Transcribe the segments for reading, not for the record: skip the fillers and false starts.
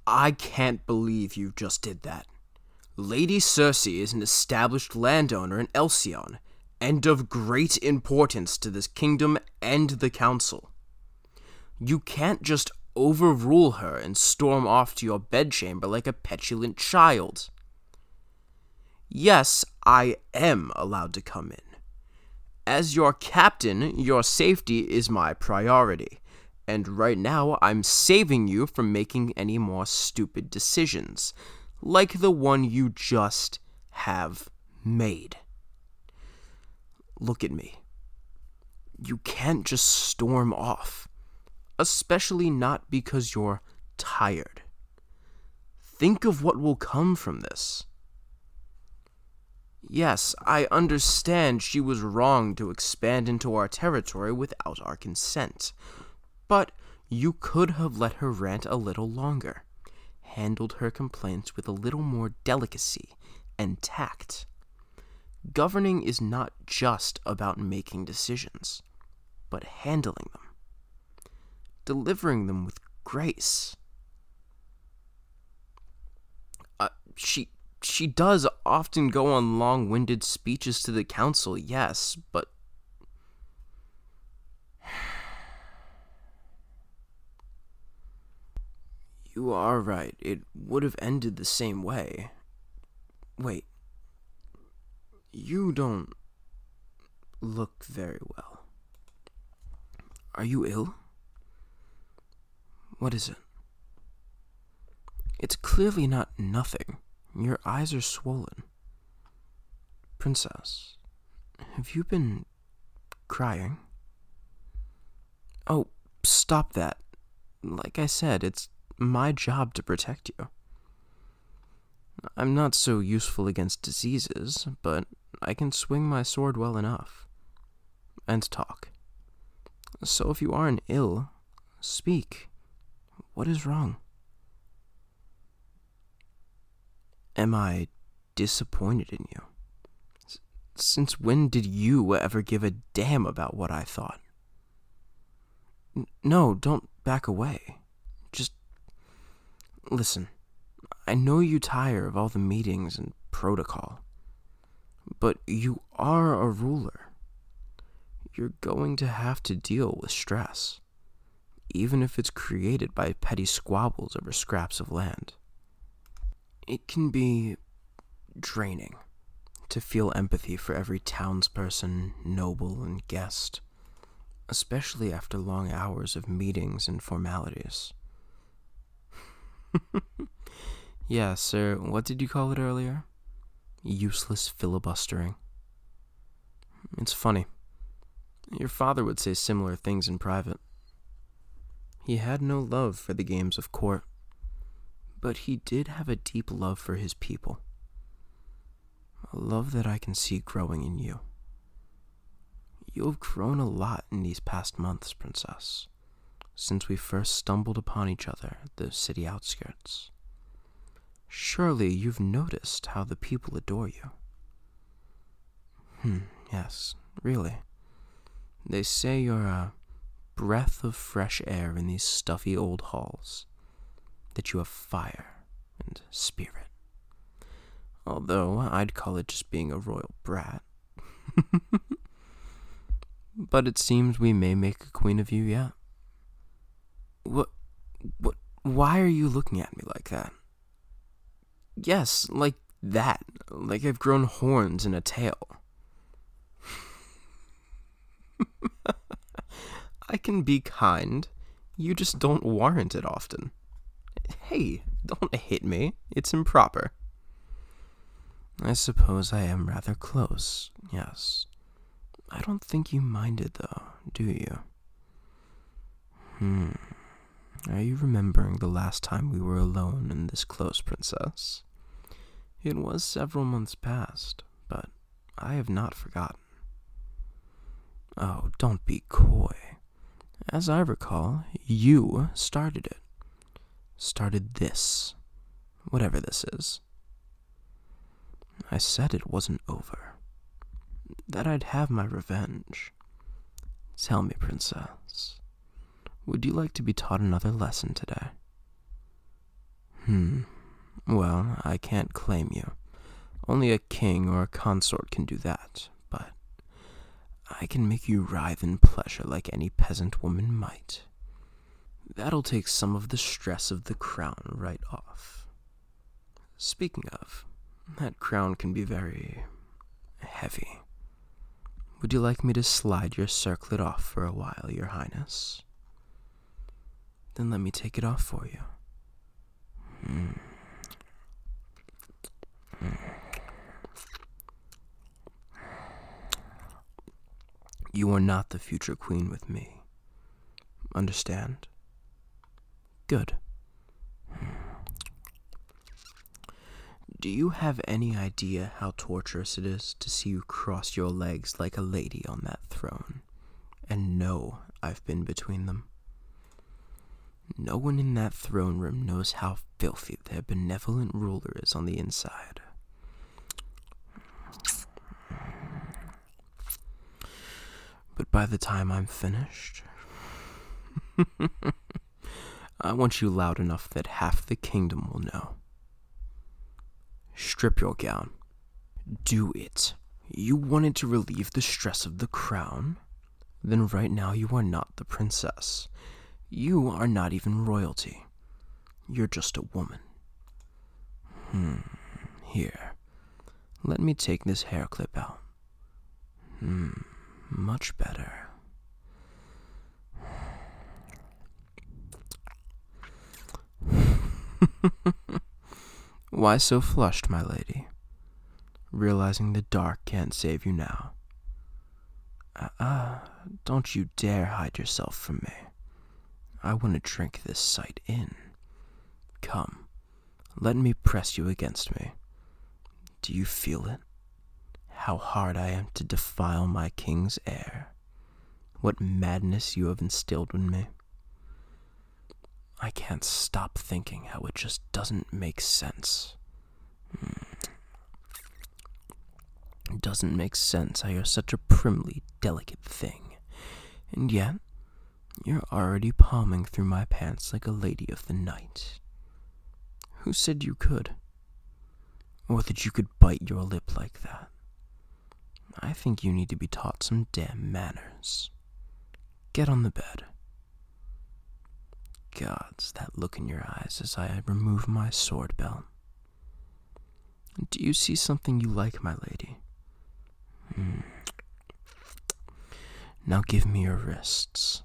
I can't believe you just did that. Lady Cersei is an established landowner in Elsion, and of great importance to this kingdom and the council. You can't just overrule her and storm off to your bedchamber like a petulant child. Yes, I am allowed to come in. As your captain, your safety is my priority, and right now I'm saving you from making any more stupid decisions, like the one you just have made. Look at me. You can't just storm off, especially not because you're tired. Think of what will come from this. Yes, I understand she was wrong to expand into our territory without our consent, but you could have let her rant a little longer, handled her complaints with a little more delicacy and tact. Governing is not just about making decisions, but handling them, delivering them with grace. She does often go on long-winded speeches to the council, yes, but you are right. It would have ended the same way. Wait. You don't look very well. Are you ill? What is it? It's clearly not nothing. Your eyes are swollen. Princess, have you been crying? Oh, stop that. Like I said, it's my job to protect you. I'm not so useful against diseases, but I can swing my sword well enough. And talk. So if you aren't ill, speak. What is wrong? Am I disappointed in you? Since when did you ever give a damn about what I thought? No, don't back away. Just listen. I know you tire of all the meetings and protocol, but you are a ruler. You're going to have to deal with stress, even if it's created by petty squabbles over scraps of land. It can be draining to feel empathy for every townsperson, noble, and guest, especially after long hours of meetings and formalities. Yeah, sir, what did you call it earlier? Useless filibustering. It's funny. Your father would say similar things in private. He had no love for the games of court, but he did have a deep love for his people. A love that I can see growing in you. You have grown a lot in these past months, Princess, since we first stumbled upon each other at the city outskirts. Surely you've noticed how the people adore you. Yes, really. They say you're a breath of fresh air in these stuffy old halls, that you have fire and spirit. Although I'd call it just being a royal brat. But it seems we may make a queen of you yet. Why are you looking at me like that? Yes, like that. Like I've grown horns and a tail. I can be kind. You just don't warrant it often. Hey, don't hit me. It's improper. I suppose I am rather close, yes. I don't think you minded, though, do you? Are you remembering the last time we were alone and this close, Princess? It was several months past, but I have not forgotten. Oh, don't be coy. As I recall, you started it. Started this. Whatever this is. I said it wasn't over. That I'd have my revenge. Tell me, Princess, would you like to be taught another lesson today? Well, I can't claim you. Only a king or a consort can do that, but I can make you writhe in pleasure like any peasant woman might. That'll take some of the stress of the crown right off. Speaking of, that crown can be very heavy. Would you like me to slide your circlet off for a while, Your Highness? Then let me take it off for you. You are not the future queen with me. Understand? Good. Do you have any idea how torturous it is to see you cross your legs like a lady on that throne, and know I've been between them? No one in that throne room knows how filthy their benevolent ruler is on the inside. But by the time I'm finished, I want you loud enough that half the kingdom will know. Strip your gown. Do it. You wanted to relieve the stress of the crown? Then right now you are not the princess. You are not even royalty. You're just a woman. Here. Let me take this hair clip out. Much better. Why so flushed, my lady? Realizing the dark can't save you now. Don't you dare hide yourself from me. I want to drink this sight in. Come, let me press you against me. Do you feel it? How hard I am to defile my king's heir. What madness you have instilled in me. I can't stop thinking how it just doesn't make sense. It doesn't make sense how you're such a primly delicate thing, and yet you're already palming through my pants like a lady of the night. Who said you could? Or that you could bite your lip like that? I think you need to be taught some damn manners. Get on the bed. Gods, that look in your eyes as I remove my sword belt. Do you see something you like, my lady? Now give me your wrists.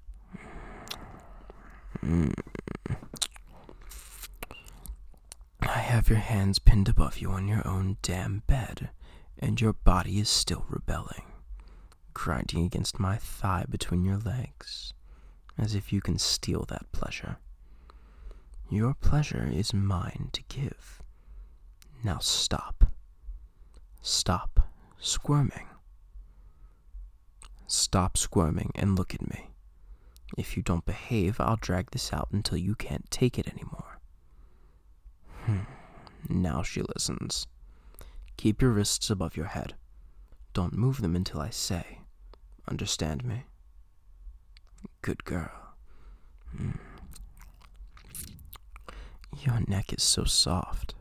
I have your hands pinned above you on your own damn bed, and your body is still rebelling, grinding against my thigh between your legs, as if you can steal that pleasure. Your pleasure is mine to give. Now stop. Stop squirming. Stop squirming and look at me. If you don't behave, I'll drag this out until you can't take it anymore. Now she listens. Keep your wrists above your head. Don't move them until I say. Understand me? Good girl. Your neck is so soft.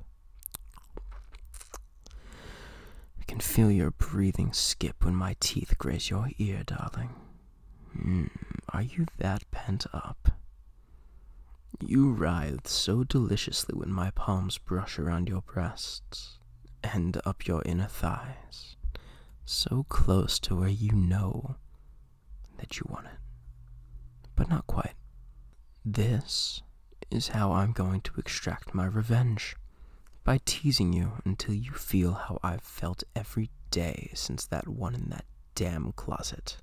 I can feel your breathing skip when my teeth graze your ear, darling. Are you that pent up? You writhe so deliciously when my palms brush around your breasts and up your inner thighs, so close to where you know that you want it, but not quite. This is how I'm going to extract my revenge, by teasing you until you feel how I've felt every day since that one in that damn closet.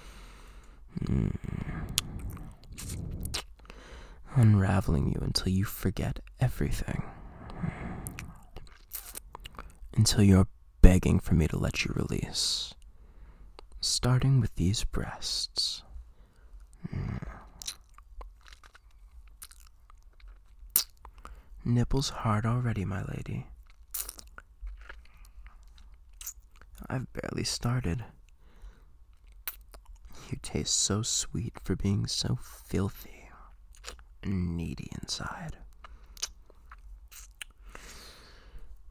Unraveling you until you forget everything. Until you're begging for me to let you release. Starting with these breasts. Nipples hard already, my lady. I've barely started. You taste so sweet for being so filthy and needy inside.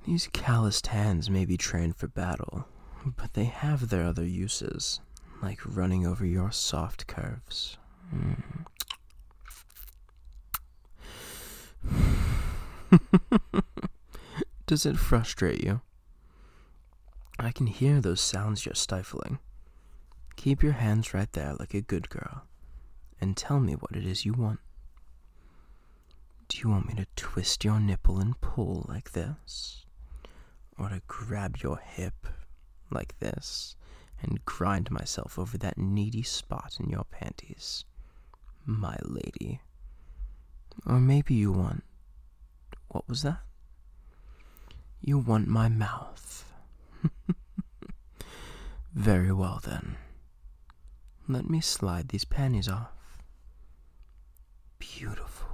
These calloused hands may be trained for battle, but they have their other uses, like running over your soft curves. Does it frustrate you? I can hear those sounds you're stifling. Keep your hands right there like a good girl, and tell me what it is you want. Do you want me to twist your nipple and pull like this? Or to grab your hip like this and grind myself over that needy spot in your panties, my lady? Or maybe you want... What was that? You want my mouth. Very well then. Let me slide these panties off. Beautiful.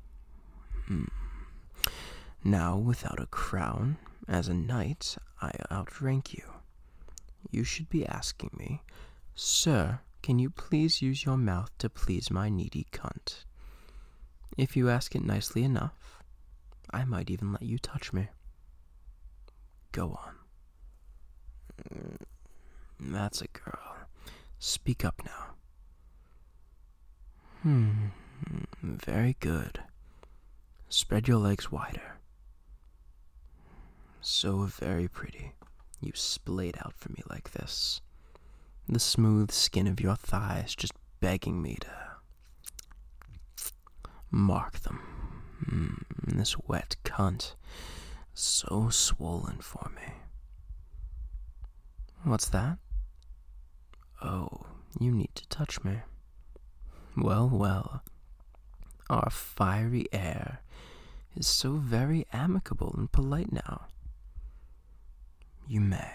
Now, without a crown, as a knight, I outrank you. You should be asking me, Sir, can you please use your mouth to please my needy cunt? If you ask it nicely enough, I might even let you touch me. Go on. That's a girl. Speak up now. Very good. Spread your legs wider. So very pretty. You splayed out for me like this. The smooth skin of your thighs just begging me to mark them. This wet cunt, so swollen for me. What's that? Oh, you need to touch me. Well, well, our fiery air is so very amicable and polite now. You may.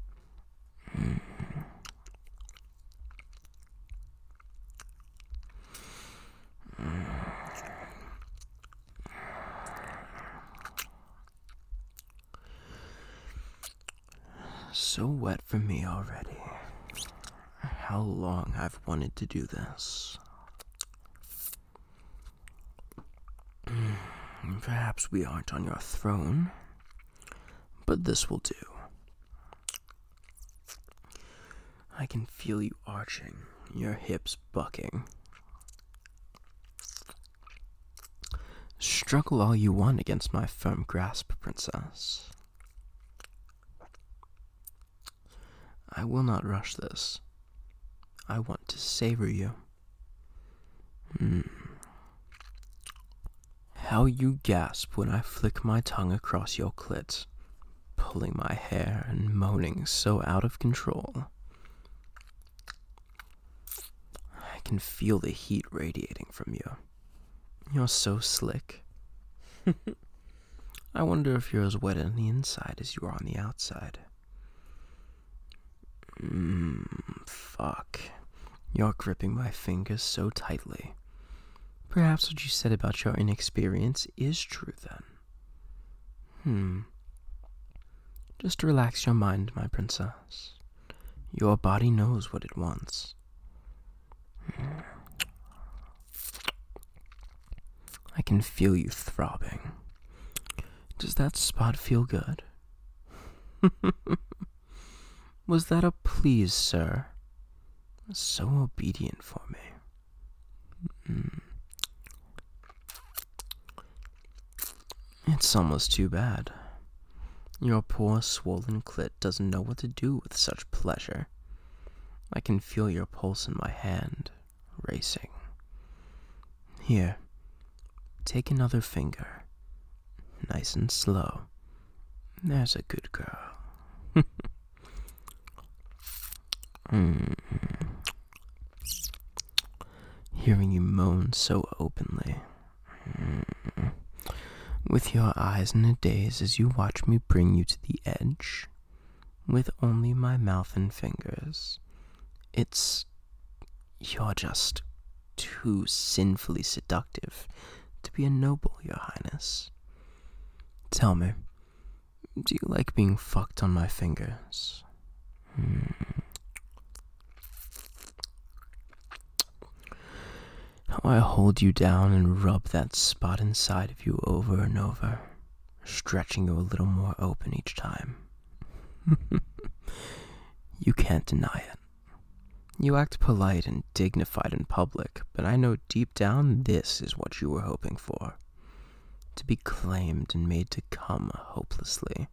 So wet for me already. How long I've wanted to do this. Perhaps we aren't on your throne, but this will do. I can feel you arching, your hips bucking. Struggle all you want against my firm grasp, princess. I will not rush this. I want to savor you. How you gasp when I flick my tongue across your clit, pulling my hair and moaning so out of control. I can feel the heat radiating from you. You're so slick. I wonder if you're as wet on the inside as you are on the outside. Fuck. You're gripping my fingers so tightly. Perhaps what you said about your inexperience is true then. Just relax your mind, my princess. Your body knows what it wants. I can feel you throbbing. Does that spot feel good? Was that a please, sir? So obedient for me. It's almost too bad. Your poor swollen clit doesn't know what to do with such pleasure. I can feel your pulse in my hand, racing. Here, take another finger. Nice and slow. There's a good girl. Hearing you moan so openly. With your eyes in a daze as you watch me bring you to the edge, with only my mouth and fingers. You're just too sinfully seductive to be a noble, your highness. Tell me, do you like being fucked on my fingers? How I hold you down and rub that spot inside of you over and over, stretching you a little more open each time. You can't deny it. You act polite and dignified in public, but I know deep down this is what you were hoping for. To be claimed and made to come hopelessly.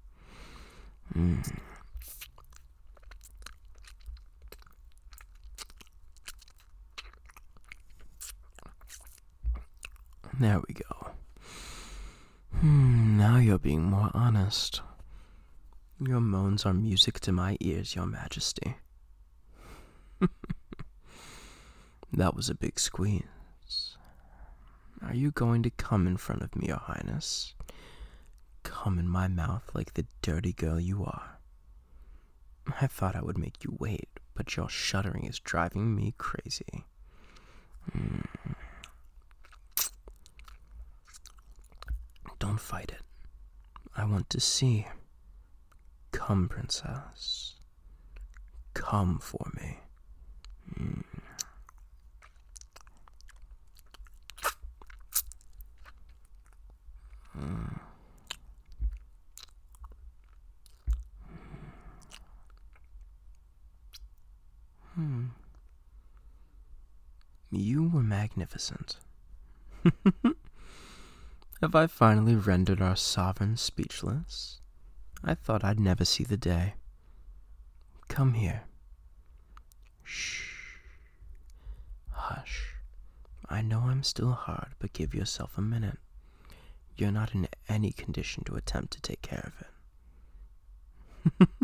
There we go. Now you're being more honest. Your moans are music to my ears, Your Majesty. That was a big squeeze. Are you going to come in front of me, Your Highness? Come in my mouth like the dirty girl you are. I thought I would make you wait, but your shuddering is driving me crazy. Don't fight it. I want to see. Come, princess. Come for me. You were magnificent. Have I finally rendered our sovereign speechless? I thought I'd never see the day. Come here. Shh. Hush. I know I'm still hard, but give yourself a minute. You're not in any condition to attempt to take care of it.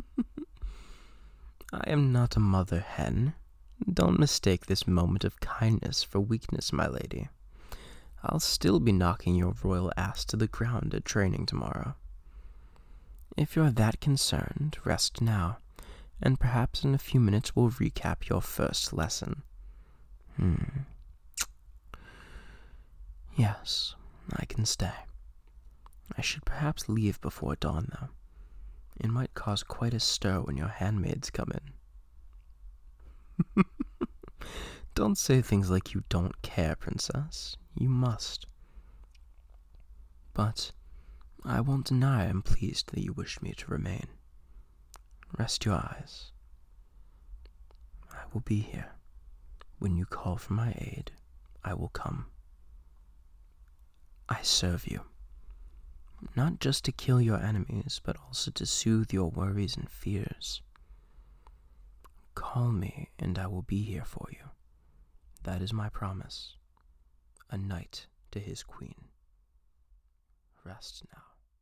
I am not a mother hen. Don't mistake this moment of kindness for weakness, my lady. I'll still be knocking your royal ass to the ground at training tomorrow. If you're that concerned, rest now, and perhaps in a few minutes we'll recap your first lesson. Yes, I can stay. I should perhaps leave before dawn, though. It might cause quite a stir when your handmaids come in. Don't say things like you don't care, princess. You must. But I won't deny I'm pleased that you wish me to remain. Rest your eyes. I will be here. When you call for my aid, I will come. I serve you. Not just to kill your enemies, but also to soothe your worries and fears. Call me, and I will be here for you. That is my promise. A knight to his queen. Rest now.